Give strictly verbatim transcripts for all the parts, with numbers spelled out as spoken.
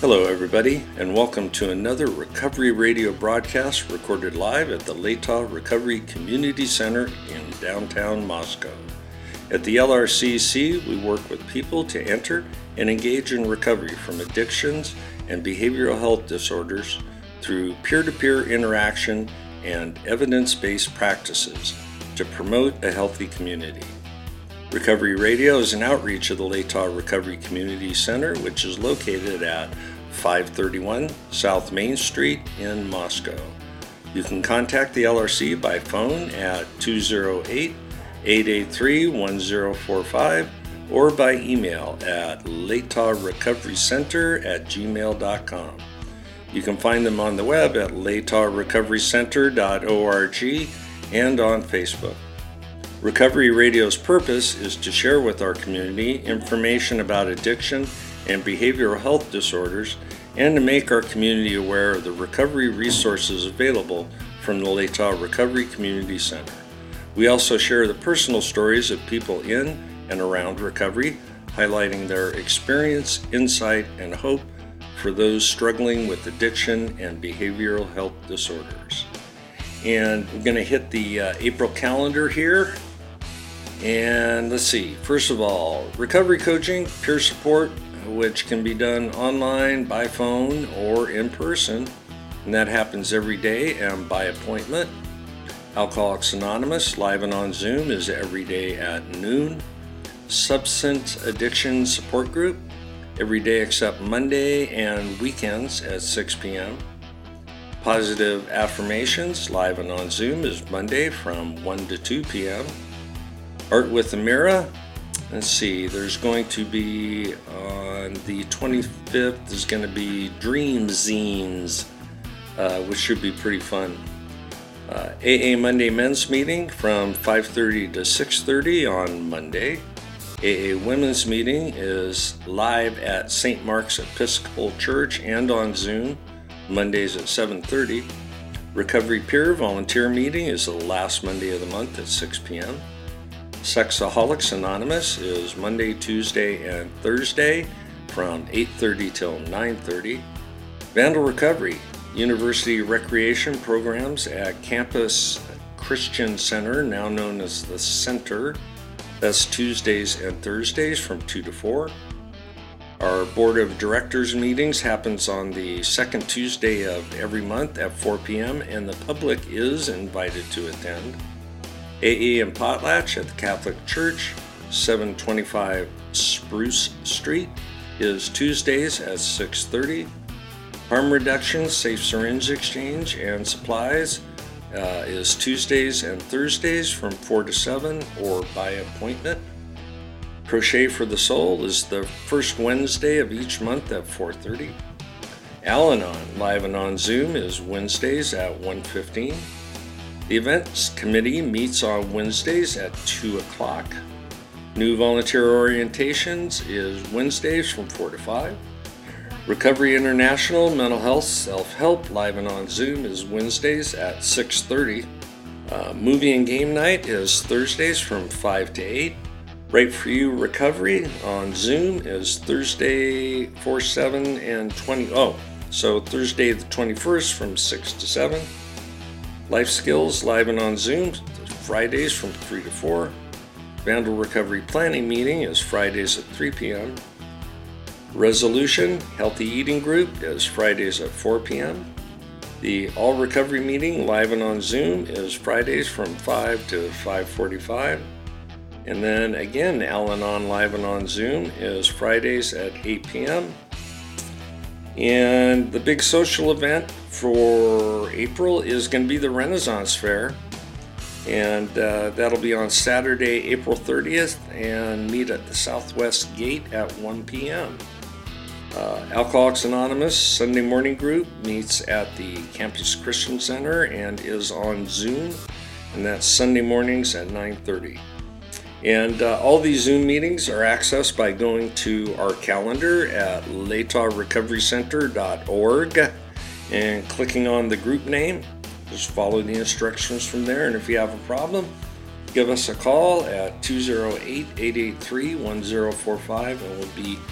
Hello everybody, and welcome to another Recovery Radio broadcast recorded live at the Leta Recovery Community Center in downtown Moscow. At the L R C C, we work with people to enter and engage in recovery from addictions and behavioral health disorders through peer-to-peer interaction and evidence-based practices to promote a healthy community. Recovery Radio is an outreach of the Leta Recovery Community Center, which is located at five thirty-one South Main Street in Moscow. You can contact the L R C by phone at two oh eight, eight eight three, one oh four five or by email at letarecoverycenter at gmail dot com. You can find them on the web at leta recovery center dot org and on Facebook. Recovery Radio's purpose is to share with our community information about addiction and behavioral health disorders and to make our community aware of the recovery resources available from the Leta Recovery Community Center. We also share the personal stories of people in and around recovery, highlighting their experience, insight, and hope for those struggling with addiction and behavioral health disorders. And we're going to hit the uh, April calendar here. And let's see, first of all, recovery coaching, peer support, which can be done online, by phone, or in person. And that happens every day and by appointment. Alcoholics Anonymous, live and on Zoom, is every day at noon. Substance Addiction Support Group, every day except Monday and weekends at six p.m. Positive Affirmations, live and on Zoom, is Monday from one to two p.m. Art with Amira, let's see, there's going to be on the twenty-fifth, there's going to be Dream Zines, uh, which should be pretty fun. Uh, A A Monday Men's Meeting from five thirty to six thirty on Monday. A A Women's Meeting is live at Saint Mark's Episcopal Church and on Zoom, Mondays at seven thirty. Recovery Peer Volunteer Meeting is the last Monday of the month at six p.m. Sexaholics Anonymous is Monday, Tuesday, and Thursday from eight thirty till nine thirty. Vandal Recovery University Recreation Programs at Campus Christian Center, now known as the Center. That's Tuesdays and Thursdays from two to four. Our Board of Directors meetings happens on the second Tuesday of every month at four p.m. and the public is invited to attend. A A and Potlatch at the Catholic Church, seven twenty-five Spruce Street, is Tuesdays at six thirty. Harm Reduction, Safe Syringe Exchange and Supplies uh, is Tuesdays and Thursdays from four to seven or by appointment. Crochet for the Soul is the first Wednesday of each month at four thirty. Al-Anon, live and on Zoom, is Wednesdays at one fifteen. The Events Committee meets on Wednesdays at two o'clock. New Volunteer Orientations is Wednesdays from four to five. Recovery International Mental Health Self-Help, live and on Zoom, is Wednesdays at six thirty. Uh, movie and Game Night is Thursdays from five to eight. Right For You Recovery on Zoom is Thursday, four, seven, and twenty. Oh, so Thursday the twenty-first from six to seven. Life Skills, live and on Zoom, Fridays from three to four. Vandal Recovery Planning Meeting is Fridays at three p.m. Resolution Healthy Eating Group is Fridays at four p.m. The All Recovery Meeting, live and on Zoom, is Fridays from five to five forty-five. And then again, Al-Anon live and on Zoom is Fridays at eight p.m. And the big social event for April is going to be the Renaissance Fair. And uh, that'll be on Saturday, April thirtieth, and meet at the Southwest Gate at one p.m. Uh, Alcoholics Anonymous Sunday Morning Group meets at the Campus Christian Center and is on Zoom, and that's Sunday mornings at nine thirty. And uh, all these Zoom meetings are accessed by going to our calendar at leta recovery center dot org and clicking on the group name. Just follow the instructions from there, and if you have a problem, give us a call at two oh eight, eight eight three, one oh four five, and we'll be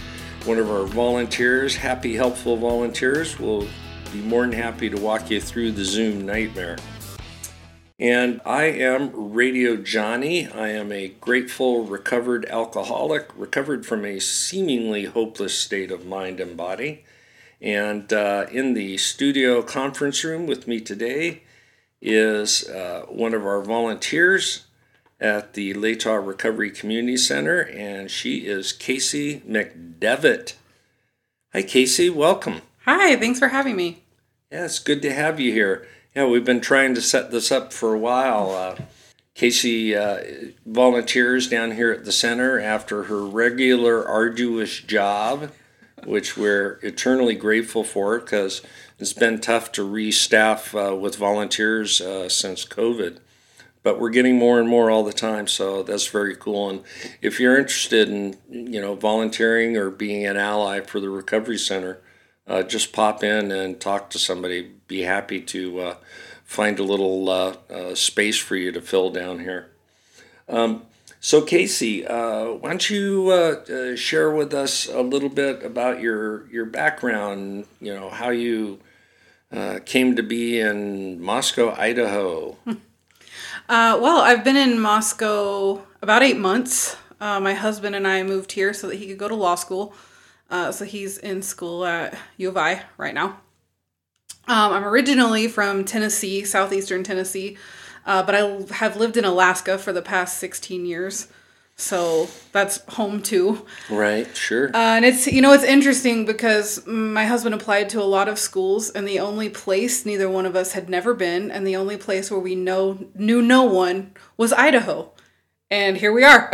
one of our volunteers, happy, helpful volunteers, will be more than happy to walk you through the Zoom nightmare. And I am Radio Johnny. I am a grateful, recovered alcoholic, recovered from a seemingly hopeless state of mind and body. And uh, in the studio conference room with me today is uh, one of our volunteers at the Latah Recovery Community Center, and she is Casey McDevitt. Hi, Casey. Welcome. Hi. Thanks for having me. Yeah, it's good to have you here. Yeah, we've been trying to set this up for a while. Uh, Casey uh, volunteers down here at the center after her regular arduous job, which we're eternally grateful for because it's been tough to restaff uh, with volunteers uh, since COVID. But we're getting more and more all the time, so that's very cool. And if you're interested in, you know, volunteering or being an ally for the Recovery Center, Uh, just pop in and talk to somebody. Be happy to uh, find a little uh, uh, space for you to fill down here. Um, so Casey, uh, why don't you uh, uh, share with us a little bit about your your background, you know, how you uh, came to be in Moscow, Idaho? Uh, well, I've been in Moscow about eight months. Uh, my husband and I moved here so that he could go to law school. Uh, so he's in school at U of I right now. Um, I'm originally from Tennessee, southeastern Tennessee, uh, but I have lived in Alaska for the past sixteen years. So that's home too. Right, sure. Uh, and it's, you know, it's interesting because my husband applied to a lot of schools, and the only place neither one of us had never been, and the only place where we know knew no one was Idaho. And here we are.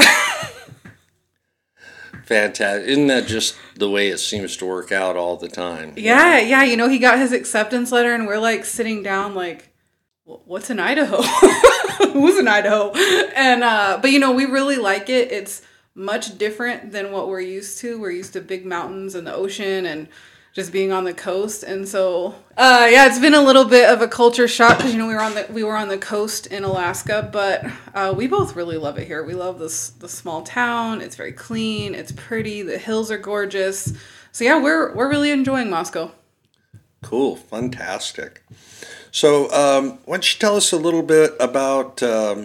Fantastic. Isn't that just the way it seems to work out all the time? Yeah, yeah. You know, he got his acceptance letter and we're like sitting down like, what's in Idaho? Who's in Idaho? And, uh, but you know, we really like it. It's much different than what we're used to. We're used to big mountains and the ocean and just being on the coast. And so, uh, yeah, it's been a little bit of a culture shock because, you know, we were on the, we were on the coast in Alaska, but, uh, we both really love it here. We love this, the small town. It's very clean. It's pretty. The hills are gorgeous. So yeah, we're, we're really enjoying Moscow. Cool. Fantastic. So, um, why don't you tell us a little bit about, um,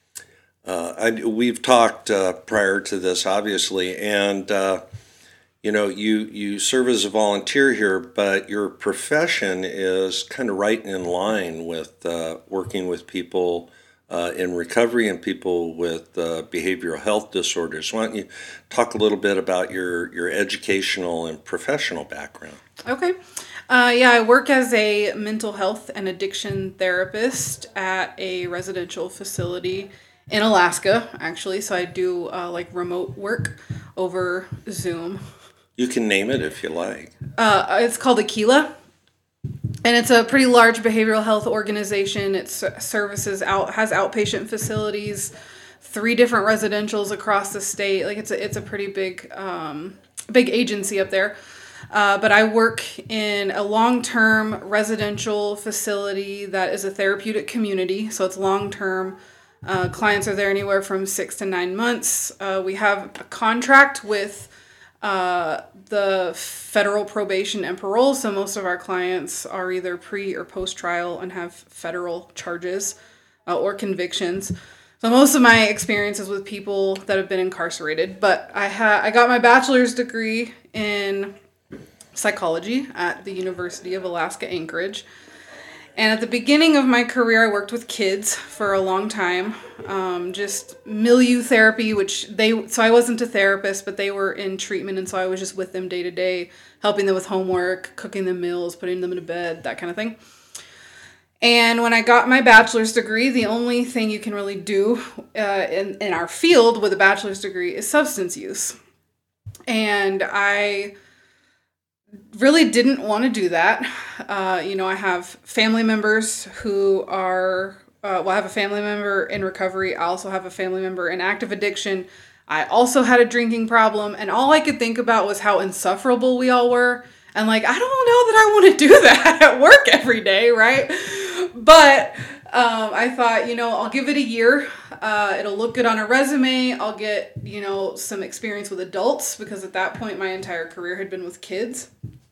uh, I, we've talked, uh, prior to this, obviously, and, uh, You know, you, you serve as a volunteer here, but your profession is kind of right in line with uh, working with people uh, in recovery and people with uh, behavioral health disorders. Why don't you talk a little bit about your, your educational and professional background? Okay. Uh, yeah, I work as a mental health and addiction therapist at a residential facility in Alaska, actually. So I do uh, like remote work over Zoom. You can name it if you like. Uh, it's called Aquila, and it's a pretty large behavioral health organization. It services out has outpatient facilities, three different residentials across the state. Like it's a it's a pretty big um, big agency up there. Uh, but I work in a long-term residential facility that is a therapeutic community, so it's long-term. Uh, clients are there anywhere from six to nine months. Uh, we have a contract with Uh, the federal probation and parole, so most of our clients are either pre or post trial and have federal charges uh, or convictions. So most of my experience is with people that have been incarcerated, but I ha- I got my bachelor's degree in psychology at the University of Alaska Anchorage. And at the beginning of my career, I worked with kids for a long time, um, just milieu therapy, which they, so I wasn't a therapist, but they were in treatment. And so I was just with them day to day, helping them with homework, cooking them meals, putting them to bed, that kind of thing. And when I got my bachelor's degree, the only thing you can really do uh, in, in our field with a bachelor's degree is substance use. And I really didn't want to do that. Uh, you know, I have family members who are, uh, well, I have a family member in recovery. I also have a family member in active addiction. I also had a drinking problem, and all I could think about was how insufferable we all were. And like, I don't know that I want to do that at work every day, right? But um, I thought, you know, I'll give it a year. Uh, it'll look good on a resume. I'll get, you know, some experience with adults because at that point my entire career had been with kids.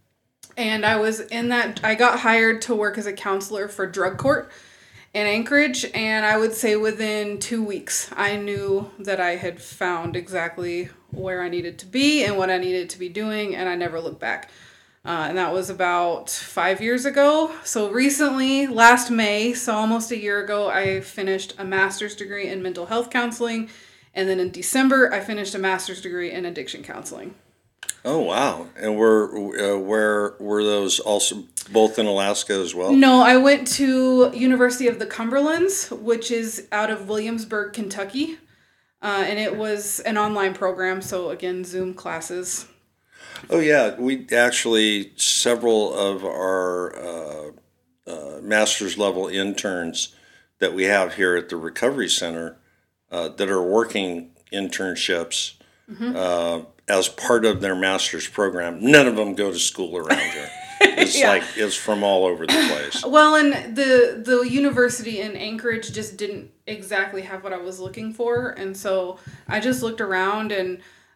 And I was in that, I got hired to work as a counselor for drug court in Anchorage. And I would say within two weeks, I knew that I had found exactly where I needed to be and what I needed to be doing. And I never looked back. Uh, and that was about five years ago. So recently, last May, so almost a year ago, I finished a master's degree in mental health counseling. And then in December, I finished a master's degree in addiction counseling. Oh, wow. And were, uh, where were those also both in Alaska as well? No, I went to University of the Cumberlands, which is out of Williamsburg, Kentucky. Uh, and it was an online program. So again, Zoom classes. Oh, yeah. We actually, several of our uh, uh, master's level interns that we have here at the Recovery Center uh, that are working internships mm-hmm. uh, as part of their master's program, none of them go to school around here. It's yeah. like it's from all over the place. Well, and the the university in Anchorage just didn't exactly have what I was looking for. And so I just looked around and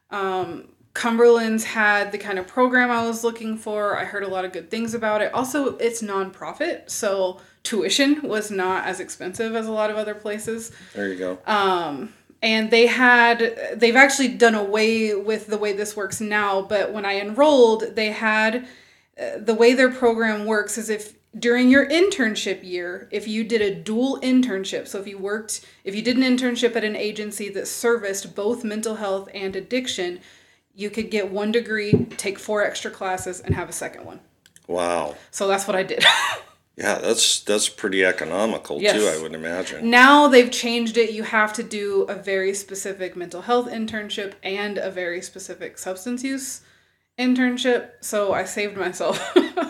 um Cumberland's had the kind of program I was looking for. I heard a lot of good things about it. Also, it's nonprofit, so tuition was not as expensive as a lot of other places. There you go. Um, and they had, they've actually done away with the way this works now, but when I enrolled, they had, uh, the way their program works is if during your internship year, if you did a dual internship, so if you worked, if you did an internship at an agency that serviced both mental health and addiction, you could get one degree, take four extra classes, and have a second one. Wow. So that's what I did. Yeah, that's that's pretty economical, yes. too, I would imagine. Now they've changed it. You have to do a very specific mental health internship and a very specific substance use internship. So I saved myself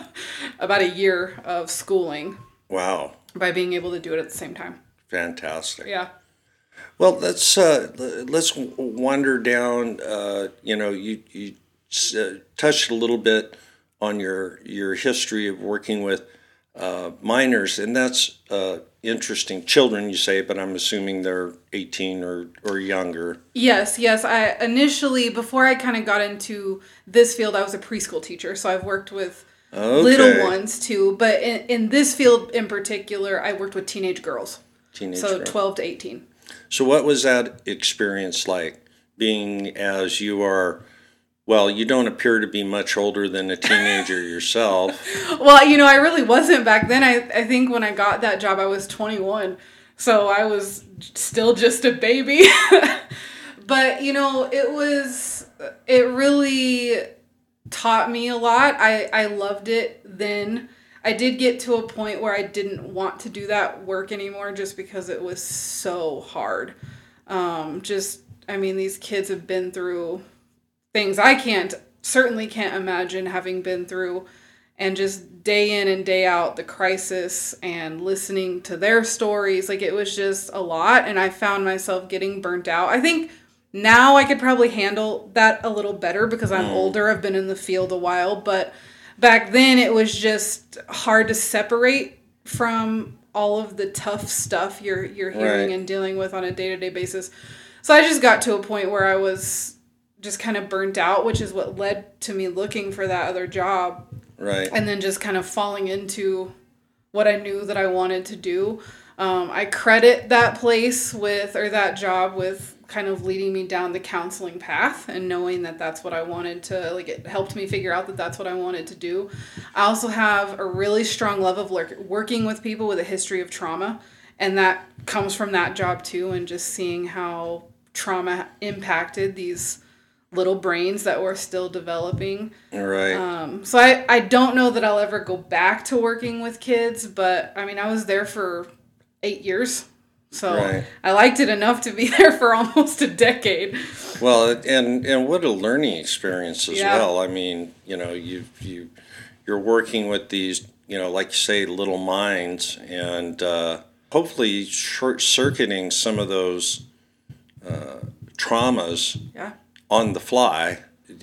about a year of schooling. Wow. By being able to do it at the same time. Fantastic. Yeah. Well, let's uh, let's wander down. Uh, you know, you you uh, touched a little bit on your your history of working with uh, minors, and that's uh, interesting. Children, you say, but I'm assuming they're eighteen or or younger. Yes, yes. I initially, before I kind of got into this field, I was a preschool teacher, so I've worked with okay. little ones too. But in, in this field in particular, I worked with teenage girls. Teenage so girls. twelve to eighteen. So what was that experience like, being as you are, well, you don't appear to be much older than a teenager yourself. Well, you know, I really wasn't back then. I, I think when I got that job, I was twenty-one. So I was still just a baby. But, you know, it was, it really taught me a lot. I, I loved it then. I did get to a point where I didn't want to do that work anymore just because it was so hard. Um, just, I mean, these kids have been through things I can't, certainly can't imagine having been through. And just day in and day out, the crisis and listening to their stories, like it was just a lot. And I found myself getting burnt out. I think now I could probably handle that a little better because I'm older. I've been in the field a while, but back then, it was just hard to separate from all of the tough stuff you're you're hearing right. and dealing with on a day-to-day basis. So I just got to a point where I was just kind of burnt out, which is what led to me looking for that other job. Right. And then just kind of falling into what I knew that I wanted to do. Um, I credit that place with, or that job with, kind of leading me down the counseling path and knowing that that's what I wanted to, like, it helped me figure out that that's what I wanted to do. I also have a really strong love of working with people with a history of trauma, and that comes from that job too, and just seeing how trauma impacted these little brains that were still developing. Right. Um, so I, I don't know that I'll ever go back to working with kids, but I mean, I was there for eight years. So right. I liked it enough to be there for almost a decade. Well, and and what a learning experience as yeah. well. I mean, you know, you you you're working with these, you know, like you say, little minds, and uh, hopefully short circuiting some of those uh, traumas yeah. on the fly.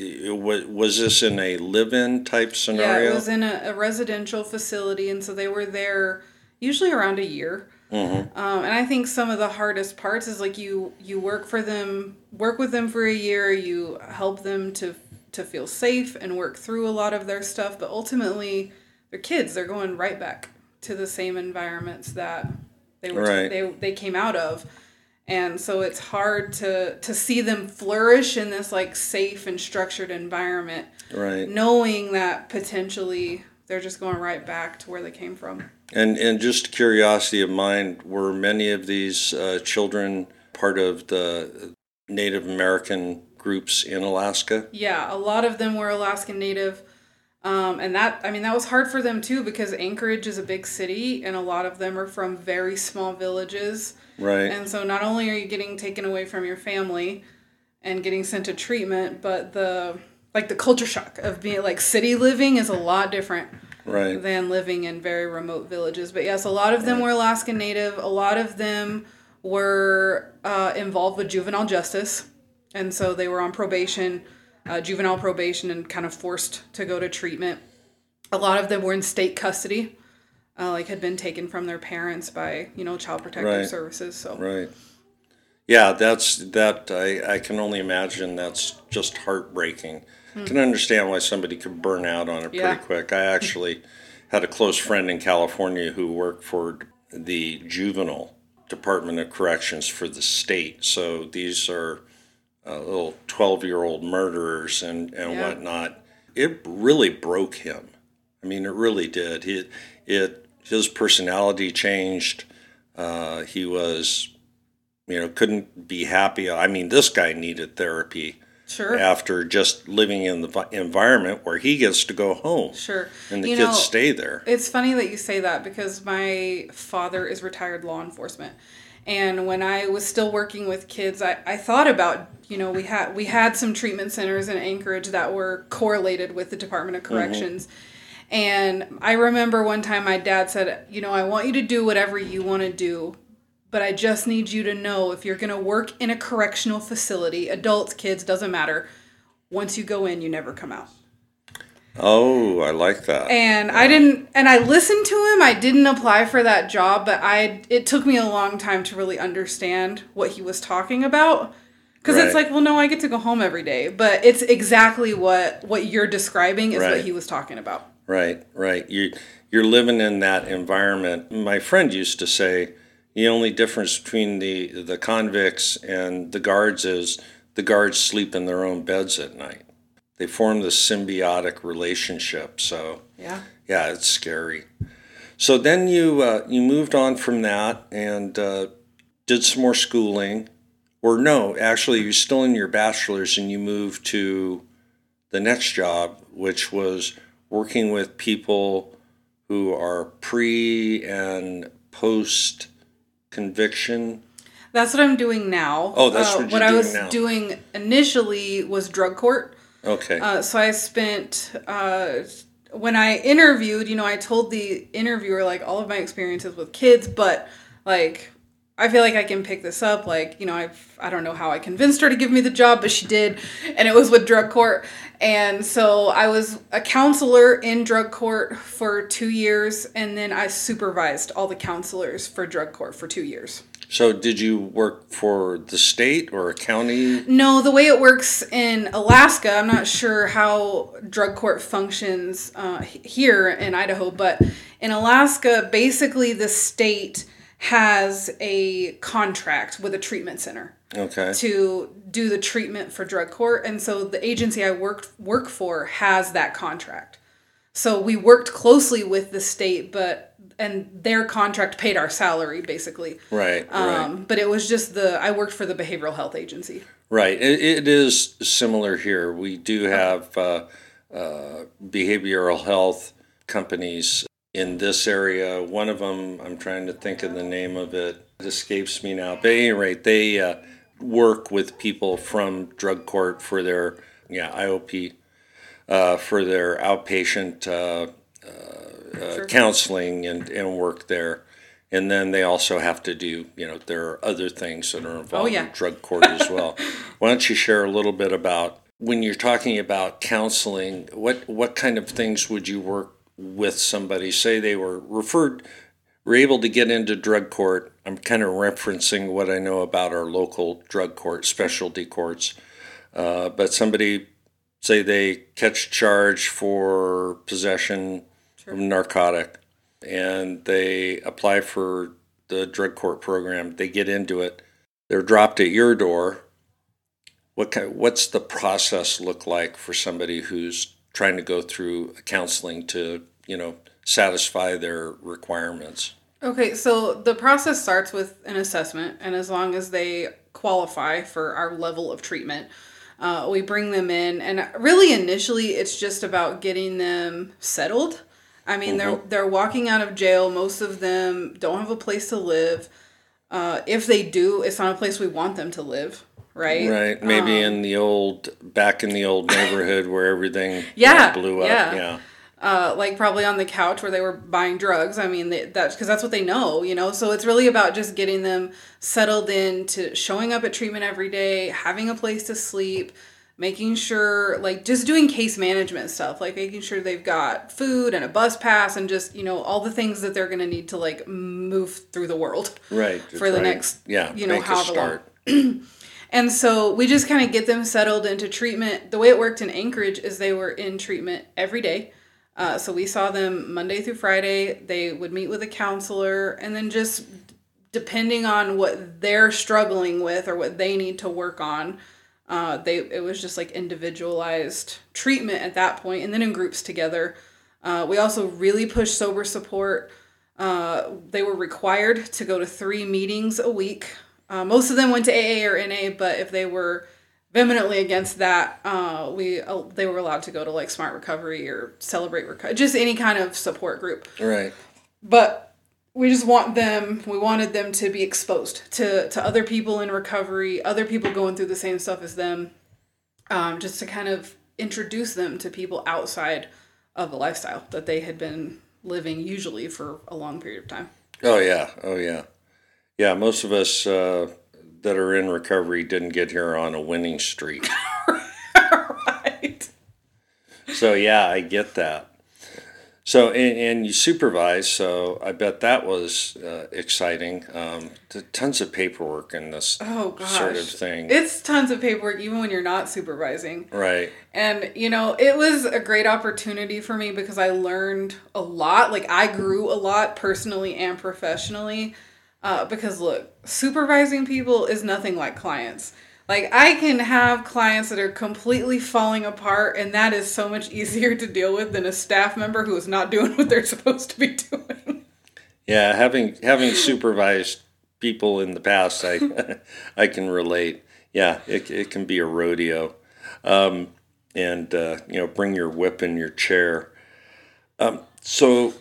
Was this in a live-in type scenario? Yeah, it was in a, a residential facility, and so they were there, usually around a year. Mm-hmm. Um, and I think some of the hardest parts is like you you work for them, work with them for a year, you help them to to feel safe and work through a lot of their stuff, but ultimately they're kids, they're going right back to the same environments that they were right. they they came out of. And so it's hard to to see them flourish in this like safe and structured environment, right, knowing that potentially they're just going right back to where they came from. And and just curiosity of mine, were many of these uh, children part of the Native American groups in Alaska? Yeah, a lot of them were Alaskan Native. Um, and that, I mean, that was hard for them too, because Anchorage is a big city and a lot of them are from very small villages. Right. And so not only are you getting taken away from your family and getting sent to treatment, but the, like the culture shock of being like city living is a lot different. Right. Than living in very remote villages. But yes, a lot of them right. were Alaskan Native. A lot of them were uh, involved with juvenile justice. And so they were on probation, uh, juvenile probation, and kind of forced to go to treatment. A lot of them were in state custody, uh, like had been taken from their parents by, you know, Child Protective right. Services. So Right. Yeah, that's, that, I, I can only imagine that's just heartbreaking. I can understand why somebody could burn out on it pretty Yeah. quick. I actually had a close friend in California who worked for the Juvenile Department of Corrections for the state. So these are uh, little twelve-year-old murderers and, and Yeah. whatnot. It really broke him. I mean, it really did. It, it his personality changed. Uh, he was, you know, couldn't be happy. I mean, this guy needed therapy. Sure. After just living in the vi- environment where he gets to go home. Sure. And the You kids know, stay there. It's funny that you say that because my father is retired law enforcement. And when I was still working with kids, I, I thought about, you know, we had we had some treatment centers in Anchorage that were correlated with the Department of Corrections. Mm-hmm. And I remember one time my dad said, you know, I want you to do whatever you want to do, but I just need you to know if you're going to work in a correctional facility, adults, kids, doesn't matter. Once you go in, you never come out. Oh, I like that. And yeah. I didn't, and I listened to him. I didn't apply for that job, but I, it took me a long time to really understand what he was talking about. Because right. it's like, well, no, I get to go home every day. But it's exactly what, what you're describing is right. what he was talking about. Right, right. You, you're living in that environment. My friend used to say, the only difference between the, the convicts and the guards is the guards sleep in their own beds at night. They form this symbiotic relationship. So, yeah, yeah, it's scary. So then you uh, you moved on from that and uh, did some more schooling. Or no, actually, you're still in your bachelor's and you moved to the next job, which was working with people who are pre and post conviction. That's what I'm doing now. Oh, that's uh, what you're what doing I was now. doing initially was drug court. Okay. Uh, so I spent uh, when I interviewed, you know, I told the interviewer like all of my experiences with kids, but like I feel like I can pick this up. Like, you know, I've I don't know how I convinced her to give me the job, but she did, and it was with drug court. And so I was a counselor in drug court for two years, and then I supervised all the counselors for drug court for two years. So did you work for the state or a county? No, the way it works in Alaska, I'm not sure how drug court functions uh, here in Idaho, but in Alaska, basically the state has a contract with a treatment center. Okay. To do the treatment for drug court. And so the agency I worked work for has that contract. So we worked closely with the state, but and their contract paid our salary basically. Right, um, right. But it was just the I worked for the behavioral health agency. Right. It, it is similar here. We do have uh, uh, behavioral health companies in this area. One of them, I'm trying to think of the name of it. It escapes me now. But at any rate, they uh, work with people from drug court for their yeah I O P, uh, for their outpatient uh, uh, uh, sure. counseling and, and work there. And then they also have to do, you know, there are other things that are involved oh, yeah. in drug court as well. Why don't you share a little bit about, when you're talking about counseling, what, what kind of things would you work with somebody? Say they were referred were able to get into drug court. I'm kind of referencing what I know about our local drug court, specialty courts. Uh, but somebody, say they catch charge for possession sure. of narcotic, and they apply for the drug court program. They get into it. They're dropped at your door. What kind, what's the process look like for somebody who's trying to go through counseling to, you know, satisfy their requirements? Okay, so the process starts with an assessment, and as long as they qualify for our level of treatment, uh, we bring them in. And really, initially, it's just about getting them settled. I mean, mm-hmm. they're they're walking out of jail. Most of them don't have a place to live. Uh, if they do, it's not a place we want them to live. Right. Right. Maybe um, in the old, back in the old neighborhood where everything yeah, blew up. Yeah. Yeah. Uh, like probably on the couch where they were buying drugs. I mean, they, that's because that's what they know, you know. So it's really about just getting them settled into showing up at treatment every day, having a place to sleep, making sure, like, just doing case management stuff, like making sure they've got food and a bus pass and just, you know, all the things that they're going to need to, like, move through the world. Right. For the right. next, yeah, you know, make a start. long. And so we just kind of get them settled into treatment. The way it worked in Anchorage is they were in treatment every day. Uh, so we saw them Monday through Friday. They would meet with a counselor, and then just depending on what they're struggling with or what they need to work on, uh, they it was just like individualized treatment at that point, and then in groups together. Uh, we also really pushed sober support. Uh, they were required to go to three meetings a week. Uh, most of them went to A A or N A, but if they were vehemently against that, uh, we uh, they were allowed to go to like Smart Recovery or Celebrate Recovery, just any kind of support group. Right. But we just want them, we wanted them to be exposed to, to other people in recovery, other people going through the same stuff as them, um, just to kind of introduce them to people outside of the lifestyle that they had been living usually for a long period of time. Oh, yeah. Oh, yeah. Yeah, most of us uh, that are in recovery didn't get here on a winning streak. Right. So, yeah, I get that. So, and, and you supervise, so I bet that was uh, exciting. Um, tons of paperwork in this oh, gosh. sort of thing. It's tons of paperwork, even when you're not supervising. Right. And, you know, it was a great opportunity for me because I learned a lot. Like, I grew a lot personally and professionally. Uh, because, look, supervising people is nothing like clients. Like, I can have clients that are completely falling apart, and that is so much easier to deal with than a staff member who is not doing what they're supposed to be doing. Yeah, having having supervised people in the past, I I can relate. Yeah, it it can be a rodeo, um, and uh, you know, bring your whip and your chair. Um, so.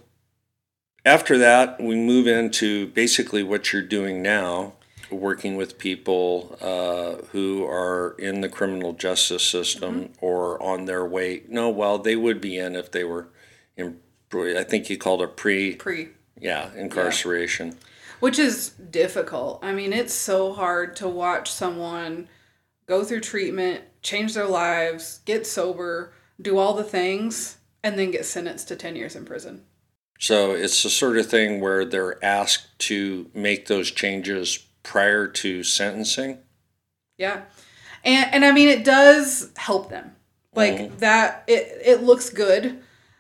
After that, we move into basically what you're doing now, working with people uh, who are in the criminal justice system mm-hmm. or on their way. No, well, they would be in if they were in, I think you called it pre. Pre. Yeah, incarceration. Yeah. Which is difficult. I mean, it's so hard to watch someone go through treatment, change their lives, get sober, do all the things, and then get sentenced to ten years in prison. So it's the sort of thing where they're asked to make those changes prior to sentencing? Yeah. And and I mean, it does help them. Like mm-hmm. that, it, it looks good.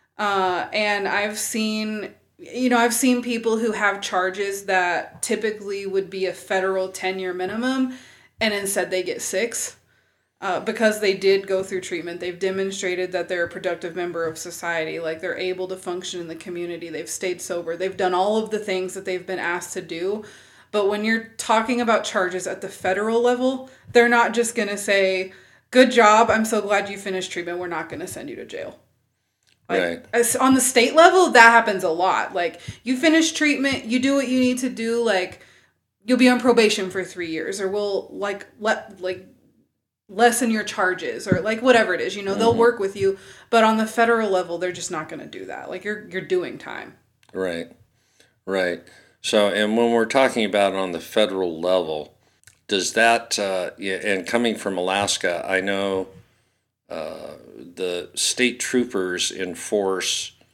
Uh, and I've seen, you know, I've seen people who have charges that typically would be a federal ten-year minimum, and instead they get six. Uh, because they did go through treatment. They've demonstrated that they're a productive member of society. Like, they're able to function in the community. They've stayed sober. They've done all of the things that they've been asked to do. But when you're talking about charges at the federal level, they're not just going to say, good job, I'm so glad you finished treatment, we're not going to send you to jail. Like, right. As, on the state level, that happens a lot. Like, you finish treatment, you do what you need to do, like, you'll be on probation for three years, or we'll, like, let, like, lessen your charges, or like whatever it is, you know, mm-hmm. they'll work with you, but on the federal level, they're just not going to do that. Like, you're, you're doing time. Right. Right. So, and when we're talking about on the federal level, does that, uh, yeah, and coming from Alaska, I know, uh, the state troopers enforce,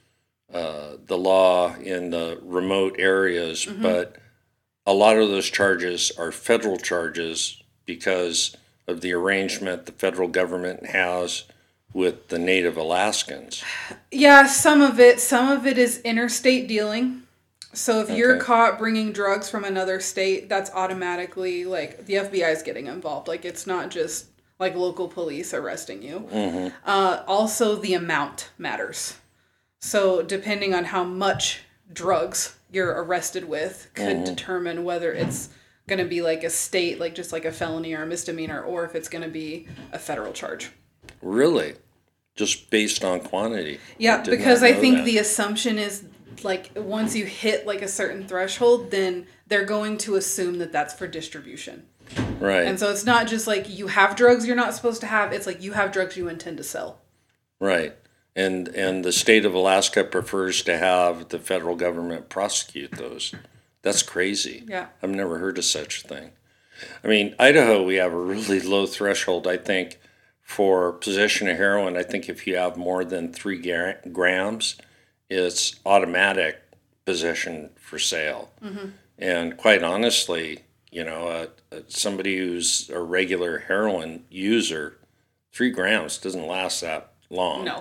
uh, the law in the remote areas, Mm-hmm. but a lot of those charges are federal charges because of the arrangement the federal government has with the Native Alaskans. Yeah, some of it. Some of it is interstate dealing. So if you're Okay. caught bringing drugs from another state, that's automatically like the F B I is getting involved. Like it's not just like local police arresting you. Mm-hmm. Uh, also, the amount matters. So depending on how much drugs you're arrested with could Mm-hmm. determine whether it's going to be like a state, like just like a felony or a misdemeanor, or if it's going to be a federal charge. Really? Just based on quantity? Yeah, did because not I know think that. the assumption is like once you hit like a certain threshold, then they're going to assume that that's for distribution. Right. And so it's not just like you have drugs you're not supposed to have. It's like you have drugs you intend to sell. Right. And and the state of Alaska prefers to have the federal government prosecute those. That's crazy. Yeah. I've never heard of such a thing. I mean, Idaho, we have a really low threshold, I think, for possession of heroin. I think if you have more than three gra- grams, it's automatic possession for sale. Mm-hmm. And quite honestly, you know, uh, uh, somebody who's a regular heroin user, three grams doesn't last that long. No.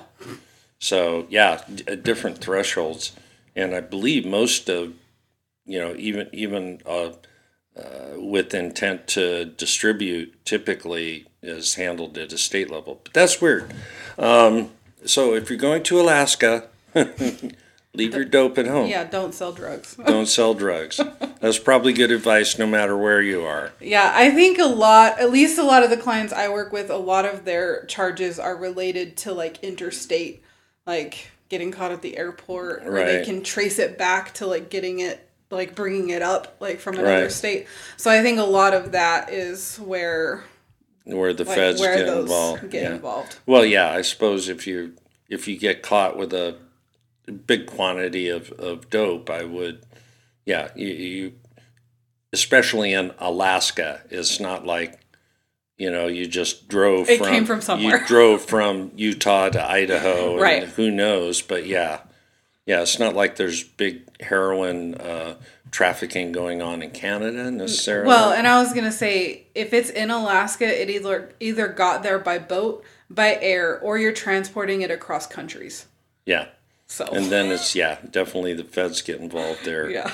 So yeah, d- different thresholds, and I believe most of, you know, even even uh, uh, with intent to distribute, typically is handled at a state level. But that's weird. Um, so if you're going to Alaska, leave your dope at home. Yeah, don't sell drugs. Don't sell drugs. That's probably good advice, no matter where you are. Yeah, I think a lot, at least a lot of the clients I work with, a lot of their charges are related to like interstate, like getting caught at the airport, or they Right. can trace it back to like getting it, like bringing it up like from another Right. state. So I think a lot of that is where Where the like, feds where get those involved. get Yeah. involved. Well, yeah, I suppose if you if you get caught with a big quantity of, of dope, I would, yeah, you, you especially in Alaska, it's not like, you know, you just drove It from, came from somewhere. You drove from Utah to Idaho, and Right. who knows? But yeah, yeah, it's not like there's big heroin uh, trafficking going on in Canada necessarily. Well, and I was gonna say, if it's in Alaska, it either either got there by boat, by air, or you're transporting it across countries. yeah. So And then it's, yeah, definitely the feds get involved there. yeah.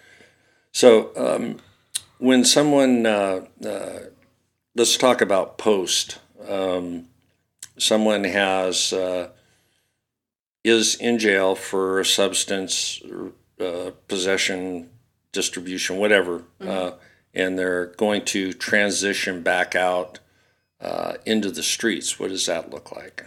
So um, when someone, uh, uh, let's talk about post. Um, someone has, uh, is in jail for substance uh, possession, distribution, whatever, Mm-hmm. uh, and they're going to transition back out uh, into the streets. What does that look like?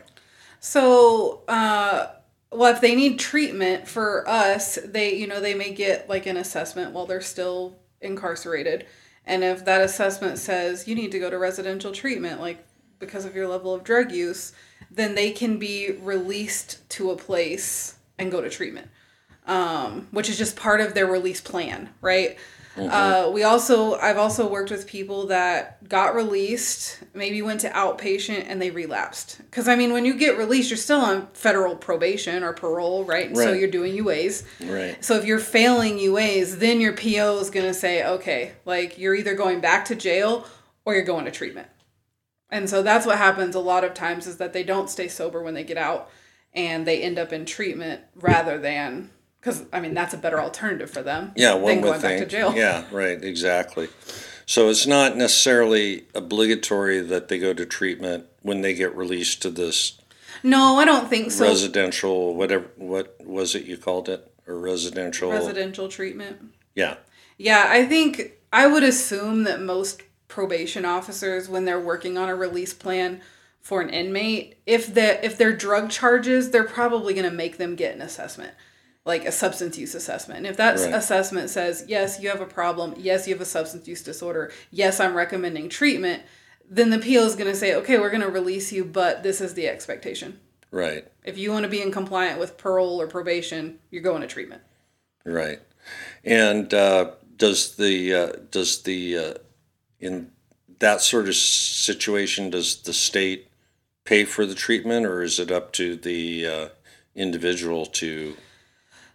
So, uh, well, if they need treatment for us, they, you know, they may get like an assessment while they're still incarcerated. And if that assessment says you need to go to residential treatment, like because of your level of drug use, then they can be released to a place and go to treatment, um, which is just part of their release plan, right? Mm-hmm. Uh, we also, I've also worked with people that got released, maybe went to outpatient, and they relapsed. Because, I mean, when you get released, you're still on federal probation or parole, right? And so Right. you're doing U As. Right. So if you're failing U As, then your P O is going to say, okay, like you're either going back to jail or you're going to treatment. And so that's what happens a lot of times is that they don't stay sober when they get out and they end up in treatment rather than... Because, I mean, that's a better alternative for them Yeah, than one going would back think. to jail. Yeah, right, exactly. So it's not necessarily obligatory that they go to treatment when they get released to this No, I don't think so. residential, whatever, what was it you called it? Or residential? Residential treatment. Yeah, Yeah, I think, I would assume that most probation officers, when they're working on a release plan for an inmate, if, the, if they're drug charges, they're probably going to make them get an assessment. Like a substance use assessment. And if that Right. assessment says, yes, you have a problem, yes, you have a substance use disorder, yes, I'm recommending treatment, then the P O is going to say, okay, we're going to release you, but this is the expectation. right, If you want to be in compliant with parole or probation, you're going to treatment. right. And uh, does the, uh, does the, uh, in that sort of situation, does the state pay for the treatment, or is it up to the uh, individual to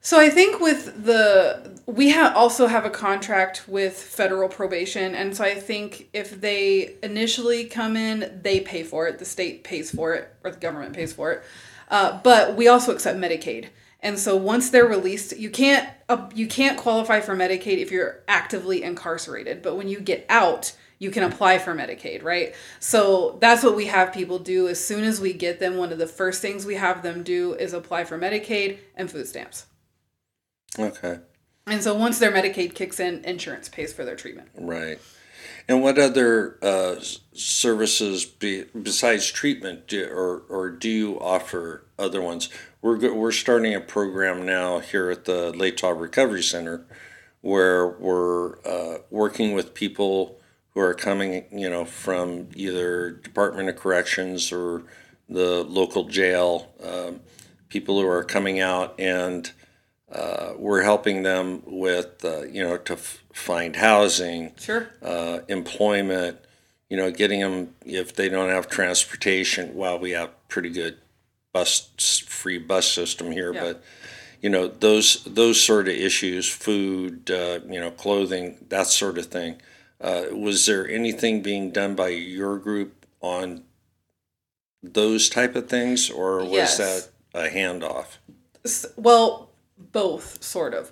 So I think with the, we ha- also have a contract with federal probation. And so I think if they initially come in, they pay for it. The state pays for it, or the government pays for it. Uh, but we also accept Medicaid. And so once they're released, you can't, uh, you can't qualify for Medicaid if you're actively incarcerated. But when you get out, you can apply for Medicaid, right? So that's what we have people do. As soon as we get them, one of the first things we have them do is apply for Medicaid and food stamps. Okay. And so once their Medicaid kicks in, insurance pays for their treatment. Right. And what other uh, services be, besides treatment do, or or do you offer other ones? We're go, we're starting a program now here at the Latah Recovery Center, where we're uh, working with people who are coming, you know, from either Department of Corrections or the local jail. Um, people who are coming out, and uh, we're helping them with, uh, you know, to f- find housing, Sure. uh, employment, you know, getting them, if they don't have transportation. Well, we have pretty good bus, free bus system here, Yeah. but, you know, those those sort of issues, food, uh, you know, clothing, that sort of thing. Uh, was there anything being done by your group on those type of things, or was Yes. that a handoff? S- Well, both, sort of.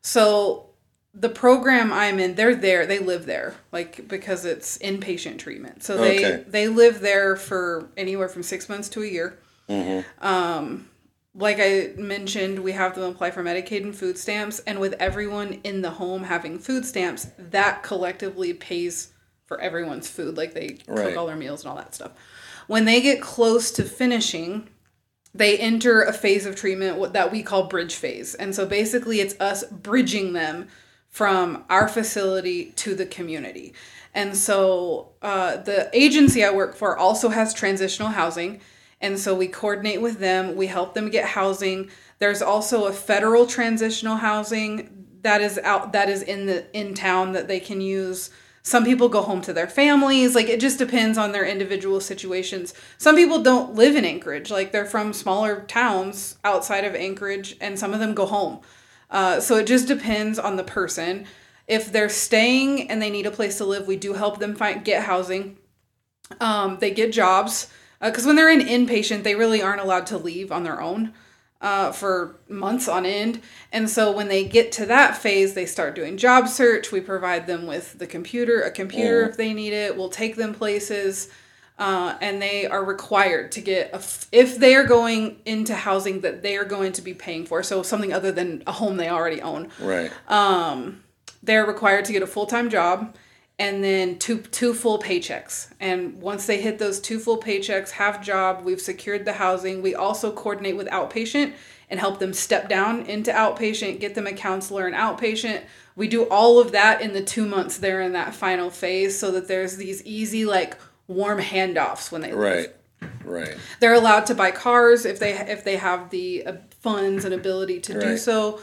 So the program I'm in, they're there, they live there, like, because it's inpatient treatment. So they, Okay. they live there for anywhere from six months to a year. Mm-hmm. Um, like I mentioned, we have them apply for Medicaid and food stamps, and with everyone in the home having food stamps, that collectively pays for everyone's food. Like they Right. cook all their meals and all that stuff. When they get close to finishing, they enter a phase of treatment what- that we call bridge phase. And so basically it's us bridging them from our facility to the community. And so uh, the agency I work for also has transitional housing. And so we coordinate with them. We help them get housing. There's also a federal transitional housing that is out, that is in the in town that they can use. Some people go home to their families. Like, it just depends on their individual situations. Some people don't live in Anchorage. Like, they're from smaller towns outside of Anchorage, and some of them go home. Uh, so it just depends on the person. If they're staying and they need a place to live, we do help them find get housing. Um, they get jobs. Because uh, when they're in inpatient, they really aren't allowed to leave on their own uh, for months on end. And so when they get to that phase, they start doing job search. We provide them with the computer, a computer Mm. if they need it. We'll take them places. Uh, and they are required to get, a f- if they are going into housing that they are going to be paying for, so something other than a home they already own, Right. um, they're required to get a full-time job and then two two full paychecks. And once they hit those two full paychecks, half job, we've secured the housing. We also coordinate with outpatient and help them step down into outpatient, get them a counselor and outpatient. We do all of that in the two months they're in that final phase, so that there's these easy, like, warm handoffs when they leave. Right. Right. They're allowed to buy cars if they if they have the uh, funds and ability to do Right. so.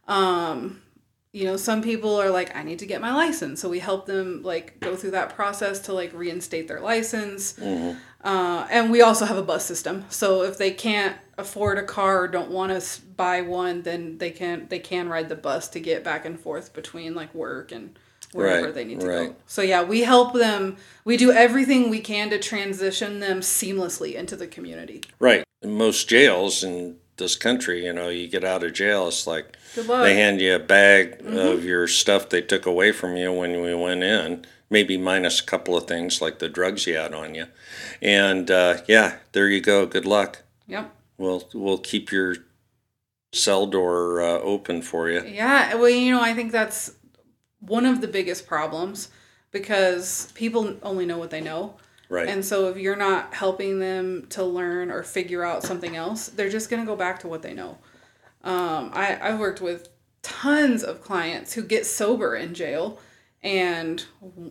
Um, you know, some people are like, I need to get my license. So we help them, like, go through that process to, like, reinstate their license. Mm-hmm. Uh, and we also have a bus system. So if they can't afford a car or don't want to buy one, then they can they can ride the bus to get back and forth between, like, work and wherever Right, they need to right. go. So yeah, we help them. We do everything we can to transition them seamlessly into the community. Right. In most jails in this country, you know, you get out of jail, it's like Good luck. they hand you a bag Mm-hmm. of your stuff they took away from you when we went in, maybe minus a couple of things like the drugs you had on you. And uh, yeah, there you go. Good luck. Yep. We'll we'll keep your cell door uh, open for you. Yeah. Well, you know, I think that's one of the biggest problems, because people only know what they know. Right. And so if you're not helping them to learn or figure out something else, they're just going to go back to what they know. Um, I, I've worked with tons of clients who get sober in jail and,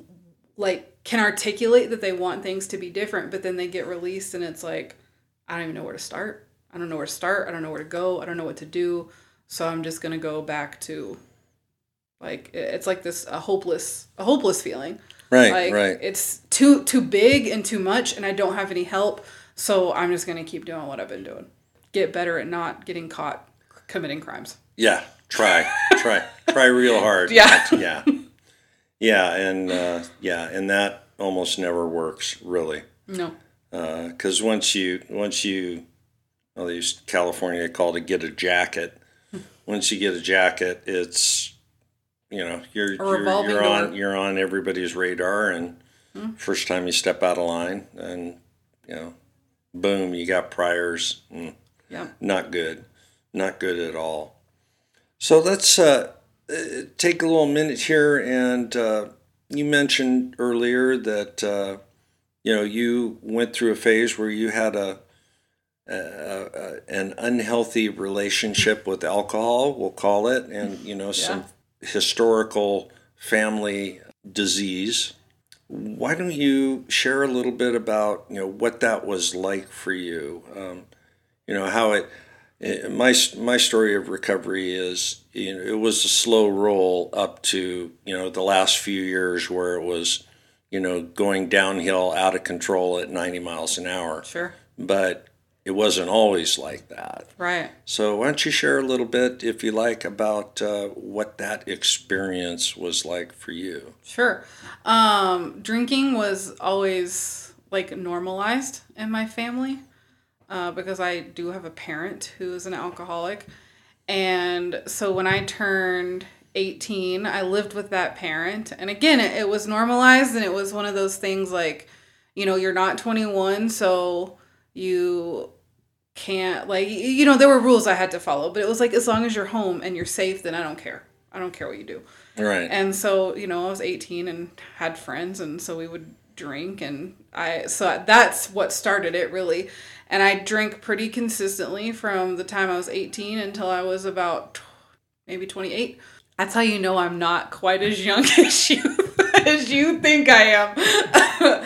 like, can articulate that they want things to be different, but then they get released and it's like, I don't even know where to start. I don't know where to start. I don't know where to go. I don't know what to do. So I'm just going to go back to, like, it's like this, a hopeless, a hopeless feeling. Right. Like, right. it's too too big and too much, and I don't have any help, so I'm just going to keep doing what I've been doing. Get better at not getting caught committing crimes. Yeah, try, try, try real hard. Yeah. yeah, yeah, and uh, yeah, and that almost never works, really. No. Because uh, once you once you, well, they used California they call it get a jacket. Once you get a jacket, it's you know you're you're, you're on you're on everybody's radar, and mm. first time you step out of line, and you know, boom, you got priors. Mm, yeah, not good, not good at all. So let's uh, take a little minute here, and uh, you mentioned earlier that uh, you know you went through a phase where you had a, a, a an unhealthy relationship with alcohol, we'll call it, and you know yeah. some historical family disease. Why don't you share a little bit about you know what that was like for you? Um, you know how it. My my story of recovery is, you know, it was a slow roll up to, you know, the last few years where it was, you know, going downhill out of control at ninety miles an hour. Sure. But it wasn't always like that. Right. So why don't you share a little bit, if you like, about uh, what that experience was like for you? Sure. Um, drinking was always like normalized in my family. Uh, because I do have a parent who is an alcoholic. And so when I turned eighteen, I lived with that parent. And again, it, it was normalized, and it was one of those things like, you know, you're not twenty-one, so you can't, like, you know, there were rules I had to follow. But it was like, as long as you're home and you're safe, then I don't care. I don't care what you do. Right. And so, you know, I was eighteen and had friends, and so we would drink, and I, so that's what started it, really. And I drank pretty consistently from the time I was eighteen until I was about maybe twenty-eight. That's how you know I'm not quite as young as you as you think I am.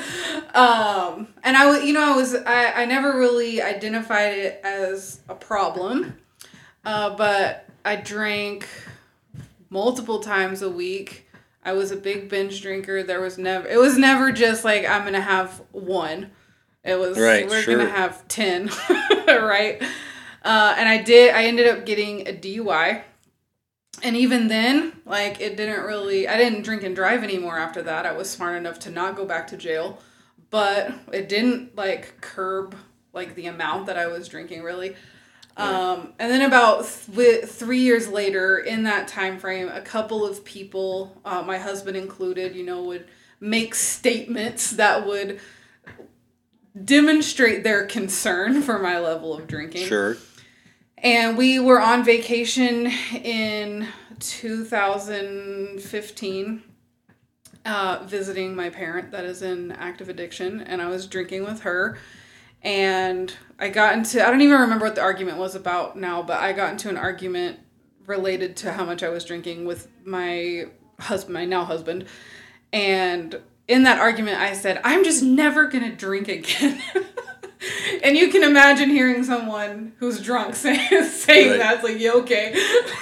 um, and I, you know, I was I, I never really identified it as a problem, uh, but I drank multiple times a week. I was a big binge drinker. There was never it was never just like I'm gonna have one. It was, right, we're sure. going to have ten, right? Uh, and I did, I ended up getting a D U I. And even then, like, it didn't really, I didn't drink and drive anymore after that. I was smart enough to not go back to jail. But it didn't, like, curb, like, the amount that I was drinking, really. Um, and then about th- three years later, in that time frame, a couple of people, uh, my husband included, you know, would make statements that would demonstrate their concern for my level of drinking. Sure. And we were on vacation in two thousand fifteen, uh, visiting my parent that is in active addiction, and I was drinking with her. And I got into, I don't even remember what the argument was about now, but I got into an argument related to how much I was drinking with my husband, my now husband. And in that argument, I said, I'm just never going to drink again. And you can imagine hearing someone who's drunk say, saying right. that. It's like, yeah, okay.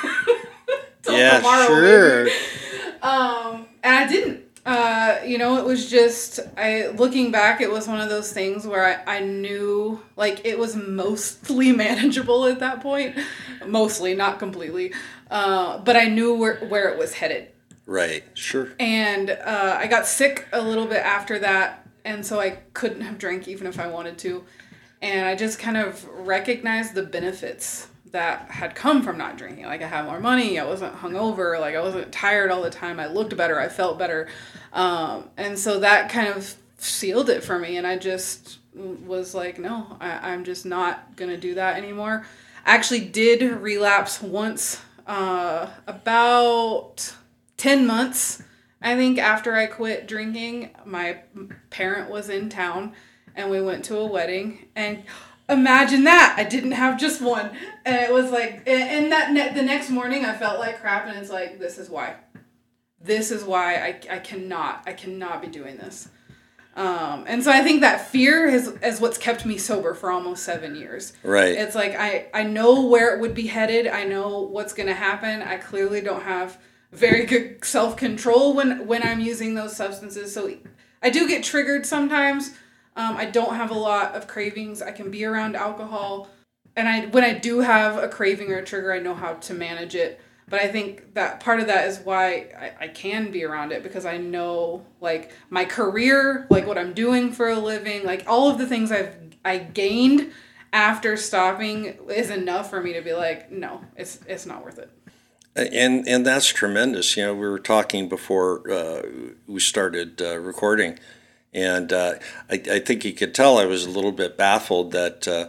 Yeah, tomorrow, sure. Maybe. Um, and I didn't. Uh, you know, it was just, I looking back, it was one of those things where I, I knew, like, it was mostly manageable at that point. Mostly, not completely. Uh, but I knew where, where it was headed. Right, sure. And uh, I got sick a little bit after that, and so I couldn't have drank even if I wanted to. And I just kind of recognized the benefits that had come from not drinking. Like, I had more money, I wasn't hungover, like, I wasn't tired all the time, I looked better, I felt better. Um, and so that kind of sealed it for me, and I just was like, no, I, I'm just not going to do that anymore. I actually did relapse once, uh, about ten months, I think, after I quit drinking. My parent was in town, and we went to a wedding, and imagine that, I didn't have just one, and it was like, and that ne- the next morning I felt like crap, and it's like, this is why, this is why I, I cannot, I cannot be doing this, um, and so I think that fear is, is what's kept me sober for almost seven years. Right. It's like, I, I know where it would be headed, I know what's going to happen, I clearly don't have very good self-control when, when I'm using those substances, so I do get triggered sometimes. Um, I don't have a lot of cravings. I can be around alcohol. and I when I do have a craving or a trigger, I know how to manage it. But I think that part of that is why I, I can be around it, because I know, like, my career, like what I'm doing for a living, like all of the things I've I gained after stopping is enough for me to be like, no, it's it's not worth it. And and that's tremendous. You know, we were talking before uh, we started uh, recording, and uh, I, I think you could tell I was a little bit baffled that, uh,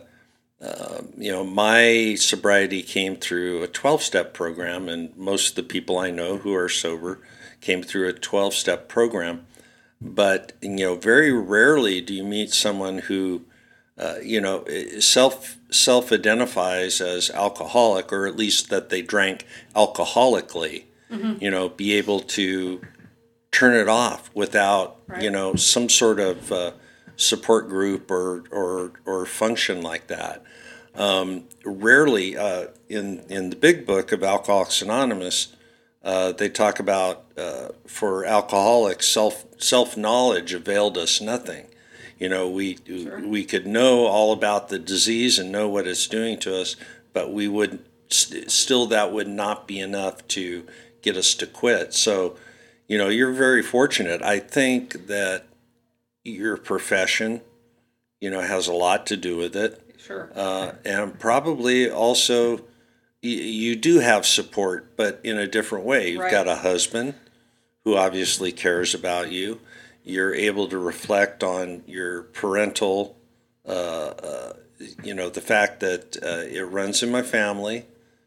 uh, you know, my sobriety came through a twelve-step program, and most of the people I know who are sober came through a twelve-step program. But, you know, very rarely do you meet someone who, uh, you know, self self-identifies as alcoholic, or at least that they drank alcoholically, mm-hmm. you know, be able to turn it off without, right. you know, some sort of uh, support group or, or, or function like that. Um, rarely uh, in, in the big book of Alcoholics Anonymous, uh, they talk about uh, for alcoholics, self, self-knowledge availed us nothing. You know, we sure. we could know all about the disease and know what it's doing to us, but we would st- still that would not be enough to get us to quit. So, you know, you're very fortunate. I think that your profession, you know, has a lot to do with it. Sure. Uh, and probably also y- you do have support, but in a different way. You've right. got a husband who obviously cares about you. You're able to reflect on your parental, uh, uh, you know, the fact that uh, it runs in my family,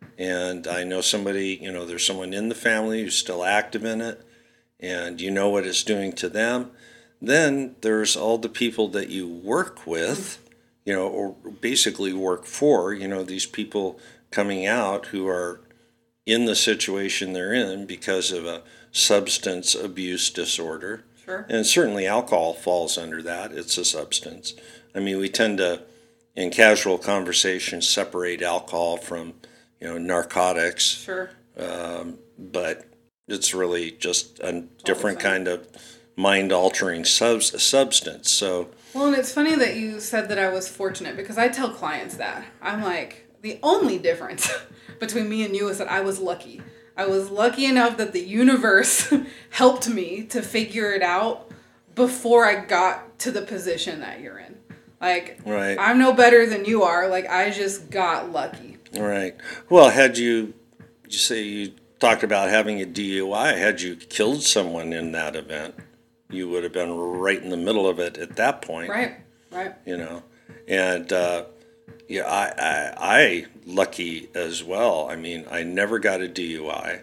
and I know somebody, you know, there's someone in the family who's still active in it, and you know what it's doing to them. Then there's all the people that you work with, you know, or basically work for, you know, these people coming out who are in the situation they're in because of a substance abuse disorder. Sure. And certainly alcohol falls under that. It's a substance. I mean, we tend to, in casual conversation, separate alcohol from, you know, narcotics. Sure. Um, but it's really just a different kind of mind-altering sub- substance. So. Well, and it's funny that you said that I was fortunate, because I tell clients that. I'm like, the only difference between me and you is that I was lucky. I was lucky enough that the universe helped me to figure it out before I got to the position that you're in. Like, right. I'm no better than you are. Like, I just got lucky. Right. Well, had you, you say you talked about having a D U I, had you killed someone in that event, you would have been right in the middle of it at that point. Right, right. You know, and, uh, yeah, I, I, I lucky as well. I mean, I never got a D U I,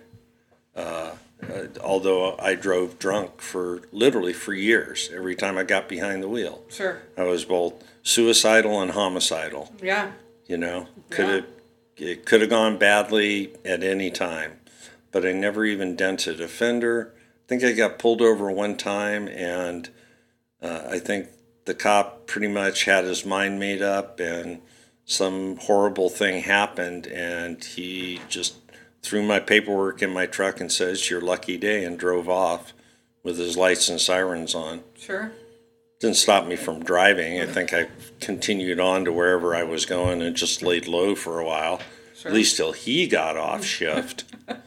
uh, uh, although I drove drunk for literally for years. Every time I got behind the wheel, sure, I was both suicidal and homicidal. Yeah, you know, could have yeah. it could have gone badly at any time, but I never even dented a fender. I think I got pulled over one time, and uh, I think the cop pretty much had his mind made up, and some horrible thing happened, and he just threw my paperwork in my truck and says, "Your lucky day," and drove off with his lights and sirens on. Sure. Didn't stop me from driving. I think I continued on to wherever I was going and just laid low for a while, sure. At least till he got off shift.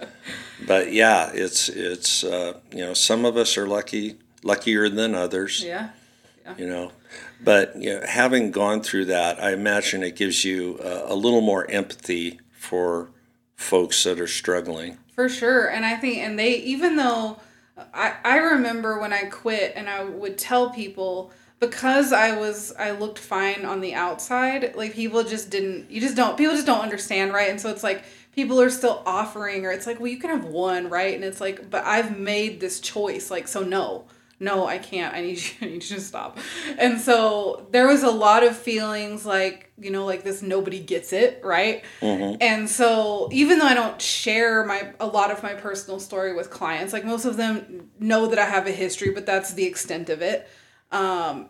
But yeah, it's it's uh, you know, some of us are lucky, luckier than others. Yeah. Yeah. You know. But you know, having gone through that, I imagine it gives you a, a little more empathy for folks that are struggling. For sure. And I think, and they, even though I, I remember when I quit and I would tell people, because I was, I looked fine on the outside, like people just didn't, you just don't, people just don't understand, right? And so it's like, people are still offering, or it's like, well, you can have one, right? And it's like, but I've made this choice, like, so no. No, I can't. I need you, I need you to stop. And so there was a lot of feelings like, you know, like this nobody gets it, right? Mm-hmm. And so even though I don't share my a lot of my personal story with clients, like most of them know that I have a history, but that's the extent of it. Um,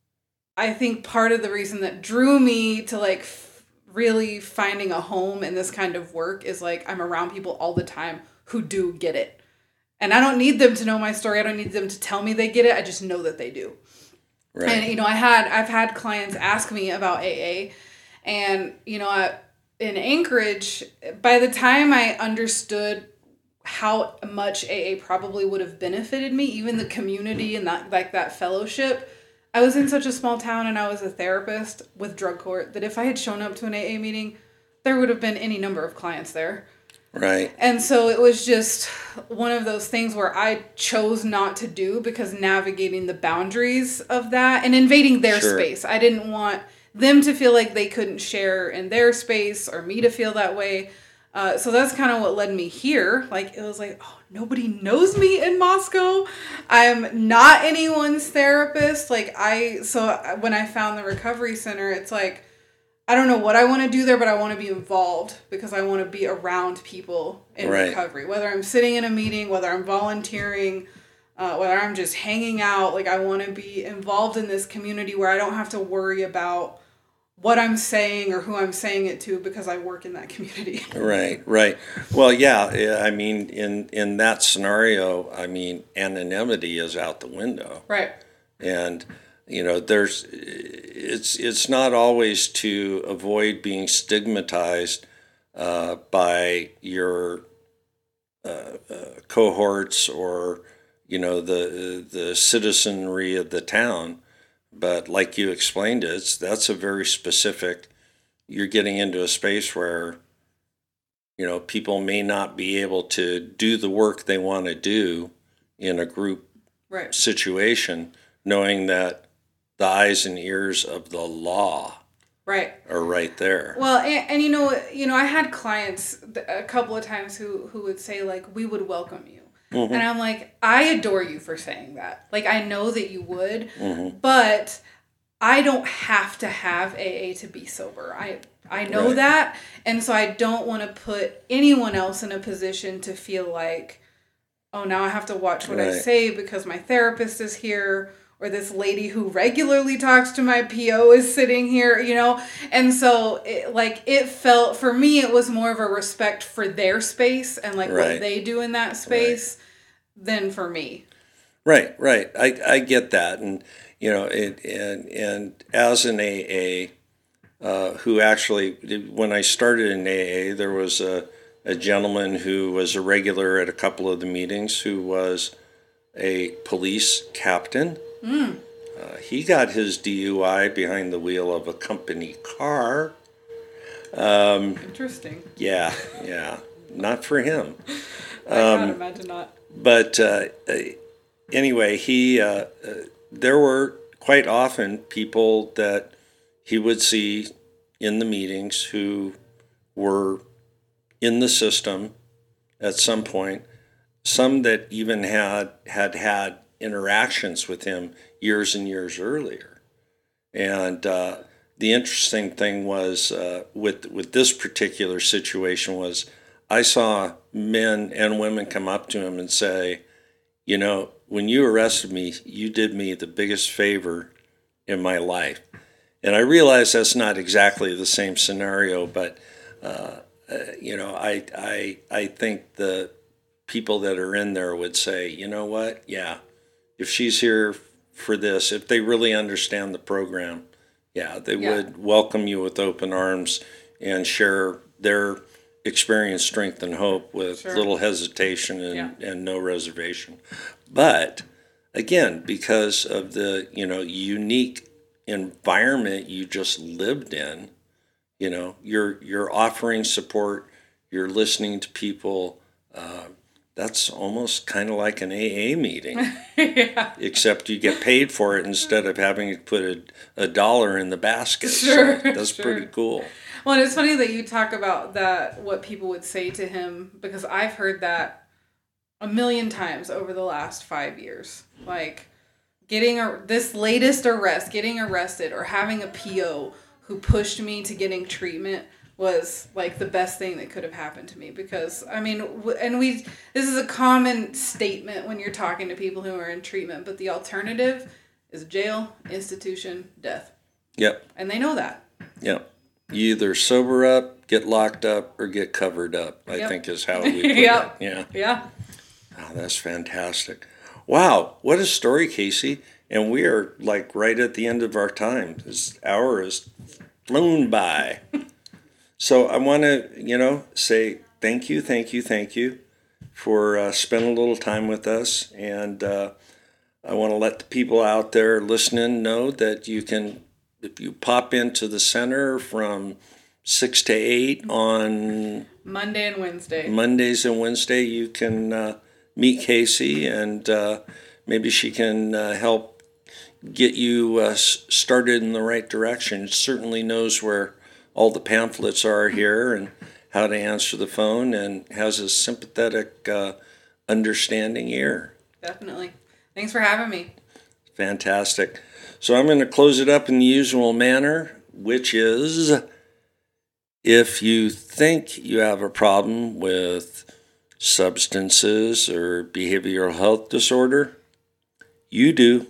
I think part of the reason that drew me to like f- really finding a home in this kind of work is like I'm around people all the time who do get it. And I don't need them to know my story. I don't need them to tell me they get it. I just know that they do. Right. And, you know, I had, I've had clients ask me about A A, And, you know, I, in Anchorage, by the time I understood how much A A probably would have benefited me, even the community and that, like that fellowship, I was in such a small town and I was a therapist with drug court that if I had shown up to an A A meeting, there would have been any number of clients there. Right. And so it was just one of those things where I chose not to do because navigating the boundaries of that and invading their Sure. space. I didn't want them to feel like they couldn't share in their space or me to feel that way. Uh, so that's kind of what led me here. Like, it was like, oh, nobody knows me in Moscow. I'm not anyone's therapist. Like, I, so when I found the recovery center, it's like, I don't know what I want to do there, but I want to be involved because I want to be around people in Right. recovery. Whether I'm sitting in a meeting, whether I'm volunteering, uh, whether I'm just hanging out, like I want to be involved in this community where I don't have to worry about what I'm saying or who I'm saying it to because I work in that community. Right, right. Well, yeah, yeah, I mean, in, in that scenario, I mean, anonymity is out the window. Right. And, you know, there's, it's, it's not always to avoid being stigmatized uh, by your uh, uh, cohorts or, you know, the, the citizenry of the town. But like you explained, it's, that's a very specific, you're getting into a space where, you know, people may not be able to do the work they want to do in a group Right. situation, knowing that the eyes and ears of the law Right. are right there. Well, and, and you know, you know, I had clients a couple of times who, who would say like, we would welcome you. Mm-hmm. And I'm like, I adore you for saying that. Like, I know that you would, mm-hmm. but I don't have to have A A to be sober. I I know right. that. And so I don't want to put anyone else in a position to feel like, oh, now I have to watch what right. I say because my therapist is here or this lady who regularly talks to my P O is sitting here, you know? And so, it, like, it felt, for me, it was more of a respect for their space and, like, right. what they do in that space right. than for me. Right, right. I, I get that. And, you know, it, and, and as an A A, uh, who actually, when I started in A A, there was a, a gentleman who was a regular at a couple of the meetings who was a police captain. Mm. Uh, he got his D U I behind the wheel of a company car. Um, Interesting. Yeah, yeah. Not for him. I um, can't imagine not. But uh, anyway, he uh, uh, there were quite often people that he would see in the meetings who were in the system at some point. Some that even had had had interactions with him years and years earlier. And uh, the interesting thing was uh, with with this particular situation was I saw men and women come up to him and say, you know, when you arrested me, you did me the biggest favor in my life. And I realize that's not exactly the same scenario, but, uh, uh, you know, I, I, I think the people that are in there would say, you know what, yeah, if she's here for this, if they really understand the program, yeah, they yeah. would welcome you with open arms and share their experience, strength, and hope with sure. little hesitation and, yeah. and no reservation. But again, because of the, you know, unique environment you just lived in, you know, you're you're offering support, you're listening to people. Uh, that's almost kind of like an A A meeting, yeah. except you get paid for it instead of having to put a, a dollar in the basket. Sure, so that's sure. pretty cool. Well, and it's funny that you talk about that, what people would say to him, because I've heard that a million times over the last five years. Like, getting a, this latest arrest, getting arrested, or having a P O who pushed me to getting treatment was like the best thing that could have happened to me. Because, I mean, and we, this is a common statement when you're talking to people who are in treatment, but the alternative is jail, institution, death. Yep. And they know that. Yep. You either sober up, get locked up, or get covered up, I yep. think is how we put yep. it. Yeah. Yeah. Oh, that's fantastic. Wow, what a story, Casey. And we are like right at the end of our time. This hour is flown by. So I want to, you know, say thank you, thank you, thank you for uh, spending a little time with us. And uh, I want to let the people out there listening know that you can, if you pop into the center from six to eight on Monday and Wednesday. Mondays and Wednesday, you can uh, meet Casey, and uh, maybe she can uh, help get you uh, started in the right direction. She certainly knows where all the pamphlets are here and how to answer the phone, and has a sympathetic, uh, understanding ear. Definitely. Thanks for having me. Fantastic. So I'm going to close it up in the usual manner, which is, if you think you have a problem with substances or behavioral health disorder, you do.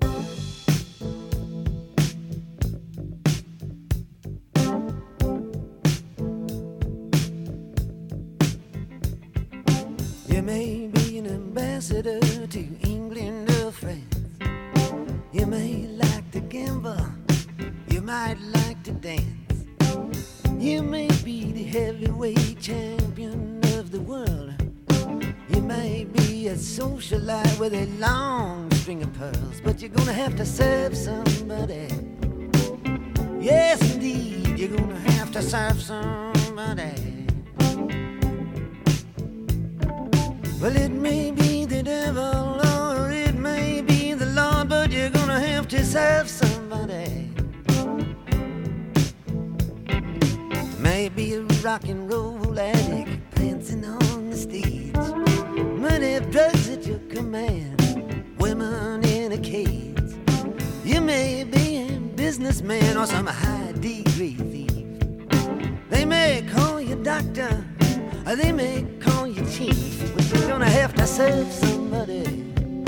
You may be an ambassador to England or France. You may like to gamble. You might like to dance. You may be the heavyweight champion of the world. You may be a socialite with a long string of pearls, but you're gonna have to serve somebody. Yes, indeed, you're gonna have to serve somebody. Well, it may be the devil or it may be the Lord, but you're gonna have to serve somebody. Maybe a rock and roll addict dancing on the stage, money, drugs at your command, women in a cage. You may be a businessman or some high-degree thief. They may call you doctor, or they may call you chief, but you're gonna have to serve somebody.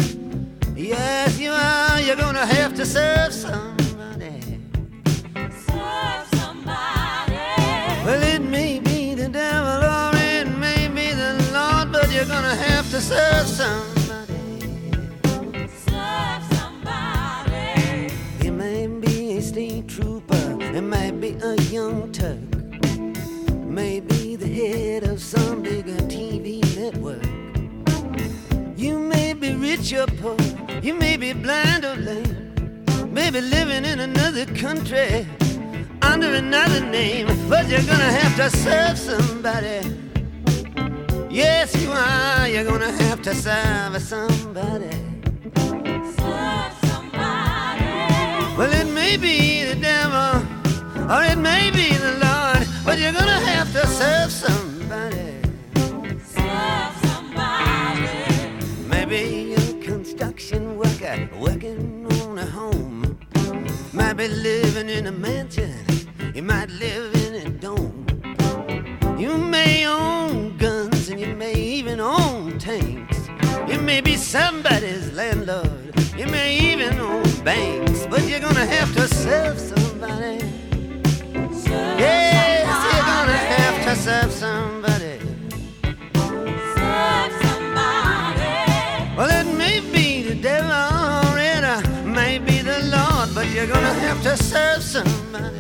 Yes, you are. You're gonna have to serve somebody. Serve somebody. Well, it may be the devil or it may be the Lord, but you're gonna have to serve somebody. Serve somebody. You may be a state trooper, it might be a young Turk, maybe the head of some bigger T V network. You may be rich or poor, you may be blind or lame, maybe living in another country under another name, but you're gonna have to serve somebody. Yes, you are. You're gonna have to serve somebody. Serve somebody. Well, it may be the devil or it may be the Lord, but you're gonna have to serve somebody. Serve somebody. Maybe a construction worker working on a home, might be living in a mansion, you might live in a dome. You may own guns and you may even own tanks. You may be somebody's landlord, you may even own banks, but you're gonna have to serve somebody. Serve Yes, somebody. you're gonna have to serve somebody. Serve somebody. Well, it may be the devil or it may be the Lord, but you're gonna have to serve somebody.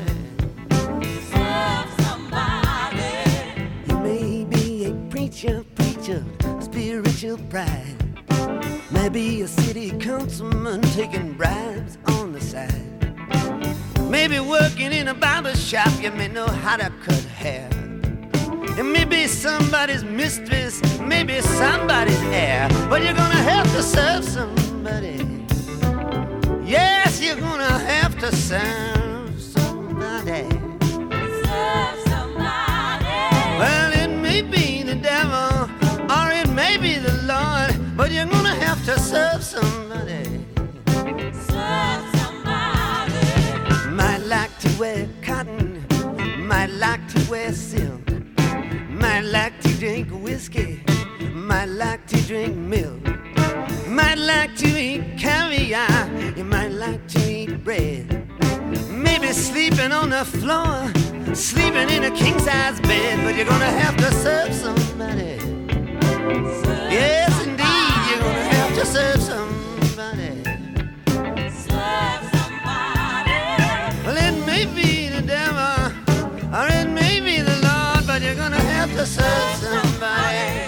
Serve somebody. You may be a preacher, preacher, spiritual pride. Maybe a city councilman taking bribes on the side. Maybe working in a barber shop, you may know how to cut hair. It may be somebody's mistress, maybe somebody's heir, but you're gonna have to serve somebody. Yes, you're gonna have to serve somebody. Serve somebody. Well, it may be the devil or it may be the Lord, but you're gonna have to serve somebody. Serve somebody. Might like to wear cotton, might like to wear silk, might like to drink whiskey, might like to drink milk, might like to eat caviar, you might like to eat bread, maybe sleeping on the floor, sleeping in a king-size bed, but you're gonna have to serve somebody. Yes, indeed, you're gonna have to serve somebody. Serve somebody. Well, it may be the devil to serve somebody.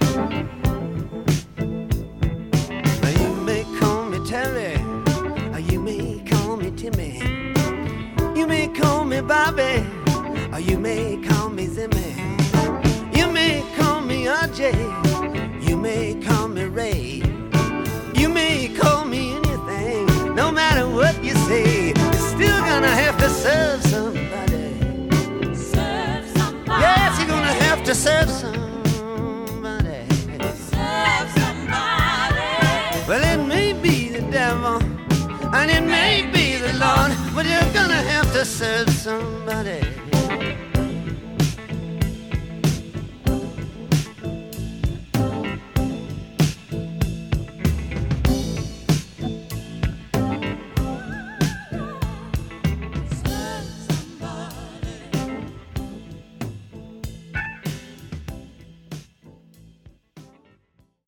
You may call me Terry, or you may call me Timmy. You may call me Bobby, or you may call me Zimmy. You may call me R J, you may call me Ray. You may call me anything, no matter what you say. You're still gonna have to serve somebody. Serve somebody. Yes, you're gonna have to serve somebody. Serve somebody. Well, it may be the devil, and it may be the Lord, but you're gonna have to serve somebody.